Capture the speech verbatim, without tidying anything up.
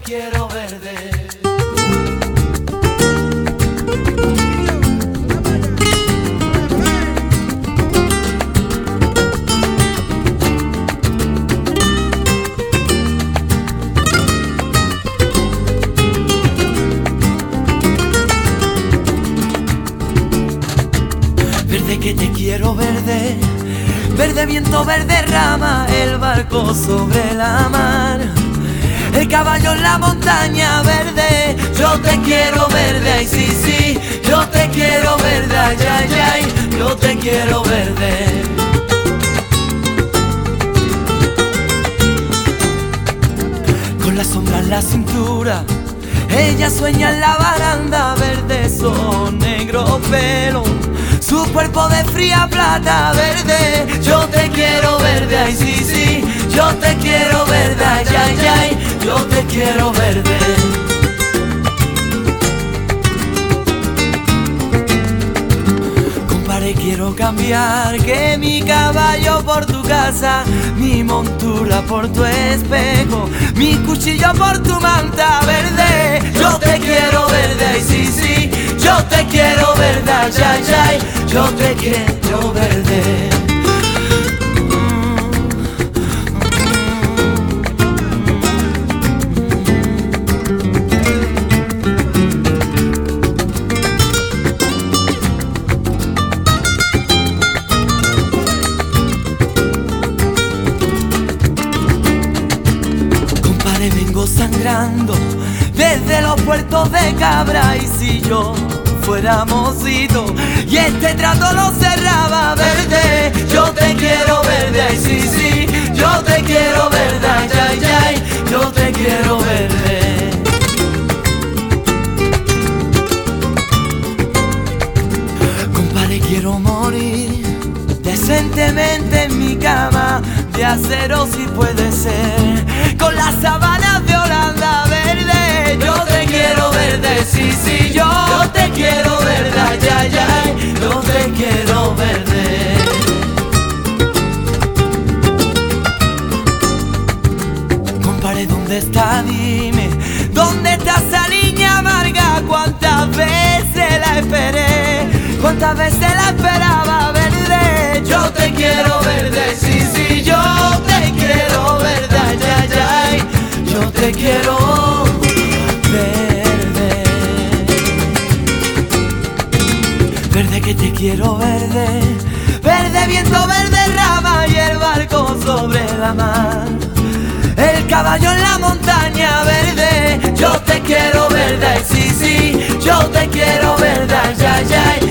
quiero verde. Verde que te quiero verde, verde viento, verde rama, el barco sobre la mar, el caballo en la montaña verde. Yo te quiero verde, ay sí, sí, yo te quiero verde, ay, ay, ay, yo te quiero verde. Con la sombra en la cintura, ella sueña en la baranda, verde son negro pelo, su cuerpo de fría plata verde. Yo te quiero verde, ay sí, sí, yo te quiero verde, ay, ay, ay, yo te quiero verde. Compadre, quiero cambiar, que mi caballo por tu casa, mi montura por tu espejo, mi cuchillo por tu manta verde. Yo te quiero verde, ay sí, sí, yo te quiero verde, ay, ay, ay, yo te quiero verde. Compadre, vengo sangrando desde los puertos de Cabra, y si yo fuera mocito y este trato lo cerraba verde. Yo te quiero verde, ay sí, sí, yo te quiero verde, ay, ay, ay, yo te quiero verde. Compadre, quiero morir decentemente en mi cama de acero, si puede ser, con las sábanas de Holanda verde. Yo te quiero verde, sí, sí, yo, yo te quiero verde, ay, ay, ay, yo te quiero verde. Compadre, ¿dónde está? Dime, ¿dónde está esa niña amarga? ¿Cuántas veces la esperé? ¿Cuántas veces la esperaba verde? Yo te quiero verde, sí, sí, yo te quiero verde, ay, ay, ay, yo te quiero verde. Verde que te quiero verde, verde viento, verde rama, y el barco sobre la mar, el caballo en la montaña verde. Yo te quiero verde, ay sí, sí, yo te quiero verde, ay, ay, ay,